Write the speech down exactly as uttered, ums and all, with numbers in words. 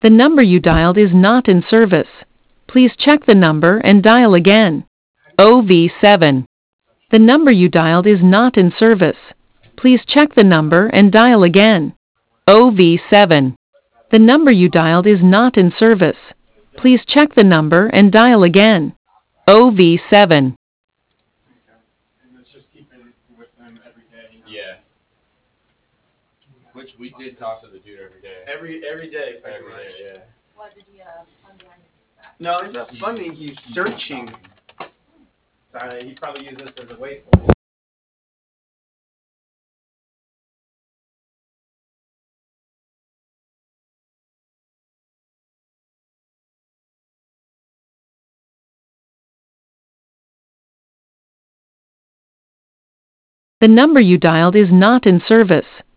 The number you dialed is not in service. Please check the number and dial again. O V seven. The number you dialed is not in service. Please check the number and dial again. O V seven. The number you dialed is not in service. Please check the number and dial again. O V seven. And let's just keep in with them every day. You know? Yeah. Which we did talk to the dude every day. Every every day, pretty Every much. day, yeah. What did he uh, fund behind his back? No, he's not funding. He's searching. Sorry, he probably used this as a waypoint. The number you dialed is not in service.